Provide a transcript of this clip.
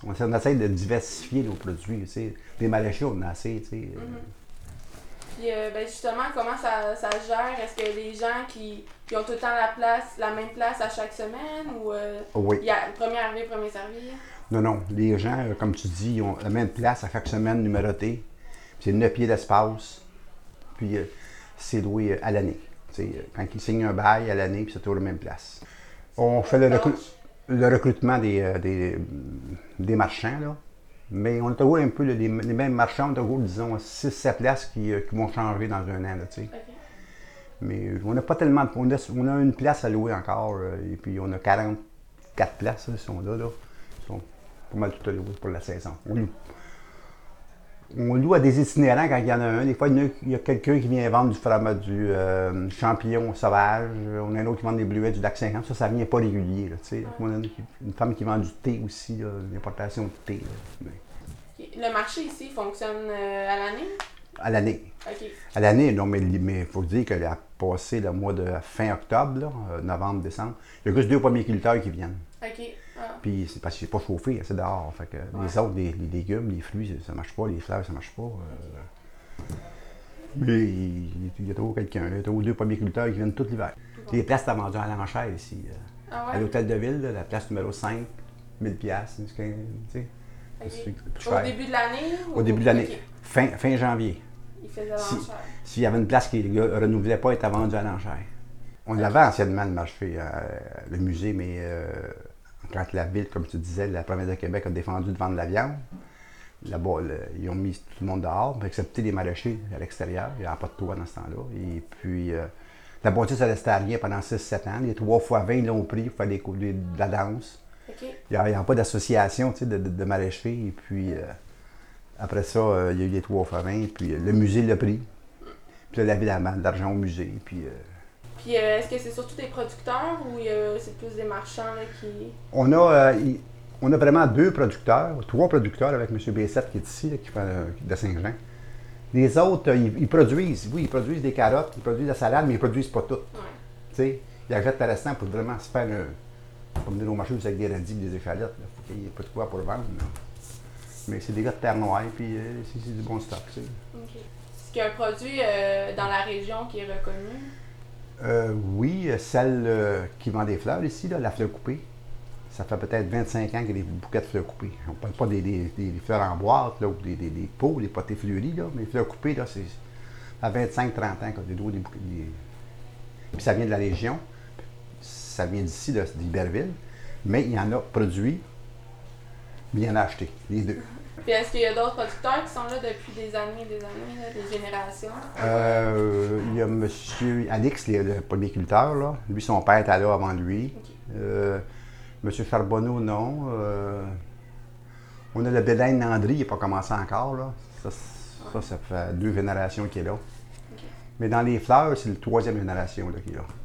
On essaie de diversifier nos produits. Tu sais. Des maraîchers, on en a assez. Tu sais. Puis justement, comment ça se gère? Est-ce que les gens qui ont tout le temps la même place à chaque semaine ou Oui. il y a premier arrivé, premier servi? Non, non. Les gens, comme tu dis, ils ont la même place à chaque semaine numérotée. C'est 9 pieds d'espace. Puis c'est loué à l'année. Quand ils signent un bail à l'année, puis c'est toujours la même place. On fait le recrutement des marchands, là. Mais on a toujours un peu les mêmes marchands, on a toujours, disons, 6-7 places qui vont changer dans un an, là, tu sais. OK. Mais on n'a pas tellement on a une place à louer encore, et puis on a 44 places, là, qui sont là. Ils sont pas mal tout à louer pour la saison. On loue à des itinérants quand il y en a un. Des fois, il y a quelqu'un qui vient vendre du fromage, du champignon sauvage. On a un autre qui vend des bleuets du lac Saint-Jean. Ça vient pas régulier. Là, on a une femme qui vend du thé aussi, l'importation de thé. Là. Le marché ici fonctionne à l'année? À l'année. OK. À l'année, non, mais il faut dire qu'elle a passé le mois de fin octobre, là, novembre, décembre. Il y a juste 2 pomiculteurs qui viennent. OK. Ah. Puis c'est parce que c'est pas chauffé, c'est dehors. Fait que les autres, les légumes, les fruits, ça marche pas, les fleurs, ça marche pas. Mais il y a toujours quelqu'un, il y a toujours 2 pomiculteurs qui viennent tout l'hiver. Les places sont vendues à l'enchère ici. Ah ouais? À l'hôtel de ville, là, la place numéro 5, 1000$, tu sais. Okay. C'est Au début de l'année? Au début de l'année. Okay. Fin janvier. Il faisait l'enchère. S'il y avait une place qui ne renouvelait pas, elle était vendue à l'enchère. On l'avait anciennement, le marché, le musée, mais quand la ville, comme tu disais, la province de Québec a défendu de vendre la viande, là-bas, ils ont mis tout le monde dehors, excepté les maraîchers à l'extérieur. Il n'y avait pas de toit dans ce temps-là. Et puis, la bâtisse restait à rien pendant 6-7 ans. Les 3 fois 20, ils l'ont pris pour faire de la danse. Okay. Il n'y a pas d'association de maraîcherie. Et puis, après ça, il y a eu les 3 fois 20. Puis, le musée l'a pris. Puis, là, la ville a mis de l'argent au musée. Puis, est-ce que c'est surtout des producteurs ou c'est plus des marchands là, qui... On a vraiment 3 producteurs avec M. B7 qui est ici, là, qui fait de Saint-Jean. Les autres, ils produisent. Oui, ils produisent des carottes, ils produisent de la salade, mais ils ne produisent pas tout. Ouais. Ils achètent le restant pour vraiment se faire comme dire au marché avec des radis et des échalotes. Il faut qu'il n'y ait pas de quoi pour le vendre. Là. Mais c'est des gars de terre noire, puis c'est du bon stock. Okay. Est-ce qu'il y a un produit dans la région qui est reconnu? Oui, celle qui vend des fleurs ici, là, la fleur coupée. Ça fait peut-être 25 ans qu'il y a des bouquets de fleurs coupées. On ne parle pas des fleurs en boîte là, ou des pots, des potées fleuries, là, mais les fleurs coupées, là, ça fait 25-30 ans qu'on a des bouquets. Puis ça vient de la région, ça vient d'ici, d'Iberville, mais il y en a produit, mais il y en a acheté, les deux. Puis est-ce qu'il y a d'autres producteurs qui sont là depuis des années, là, des générations? Il y a M. Alix, le pomiculteur, là. Lui, son père était là avant lui. Okay. M. Charbonneau, non. On a le Bédaine Landry, il n'est pas commencé encore. Là. Ça fait 2 générations qu'il est là. Okay. Mais dans les fleurs, c'est la 3e génération là, qui est là.